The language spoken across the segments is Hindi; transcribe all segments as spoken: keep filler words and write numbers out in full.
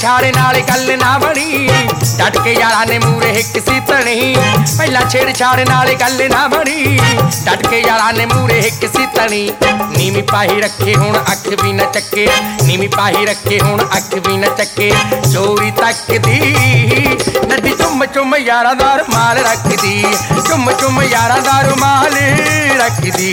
छेड़छाड़ नाल गल ना बनी डट के यारा ने मूरे हिक सी तनी पहला छेड़छाड़ नाल गल ना बनी डट के यारा ने मूरे हिक सी तनी नीवी पाही रखे हुण अख भी न चक्के नीवी पाही रखे हुण अख भी न चक्के चोरी तकदी नड्डी चुम चुम यारा दा रुमाल रखदी चुम चुम यारा दा रुमाल रखदी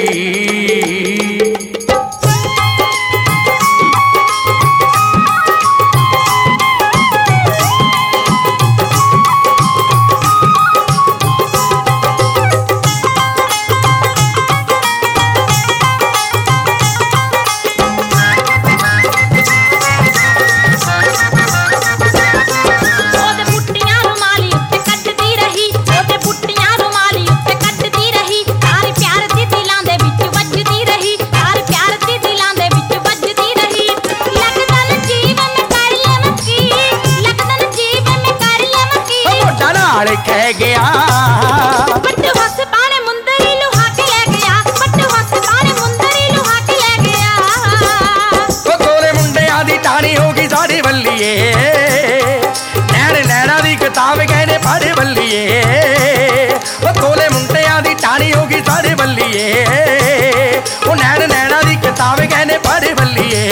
कह गया पट्टू हस पाने मुंदरी लुहा के ले गया पट्टू हस पाने मुंदरी लुहा के ले गया ओ गोले मुंडे आदी टाणी होगी साड़ी बल्लिए नैन नैना दी किताब कहने पढ़े बल्लिए ओ गोले मुंडे आदी टाणी होगी साड़ी बल्लिए ओ नैन नैना दी किताब कहने पढ़े बल्लिए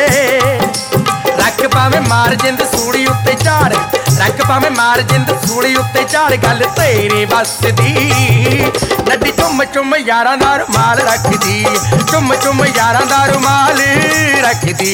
रख पावे मार जिंद सूड़ी उत्ते झाड़ रख पावे मार जिंद सूड़ी उत्ते झाड़ गल तेरे बस दी नड्डी चुम चुम यारां दा रुमाल रखदी चुम चुम यारां दा रुमाल रखदी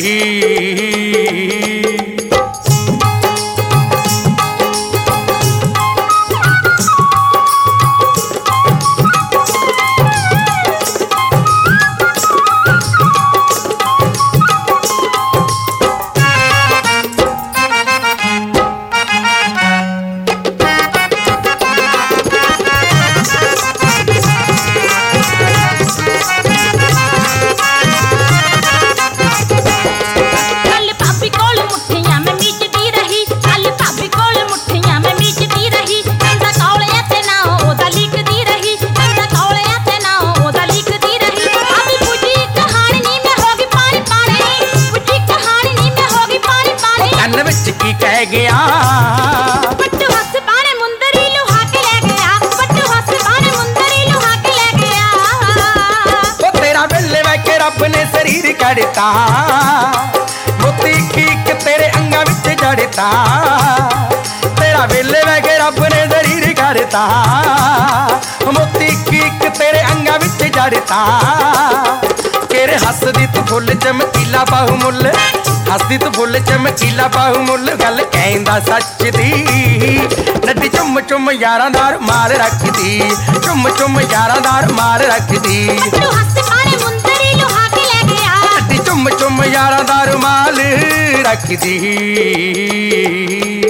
कह गया पट्टू हस पाने मुंदरी लुहा के ले गया पट्टू हस पाने मुंदरी लुहा के ले गया ओ तेरा वेले वैके रब ने शरीर कड़ता मोती कीक तेरे अंगा विच जड़ता तेरा वेले वैके रब ने शरीर कड़ता मोती कीक तेरे अंगा विच जड़ता केरे हसदी तू फुल चमकीला बाहु मुल हसदी तू फुल चमकीला बाहु मुल गल कहंदा सच दी नड्डी चुम चुम यारां दा रुमाल रखदी चुम चुम यारां दा रुमाल रखदी पट्टू हस पाने मुंदरी लुहा के ले गया नड्डी चुम चुम यारां दा रुमाल रखदी।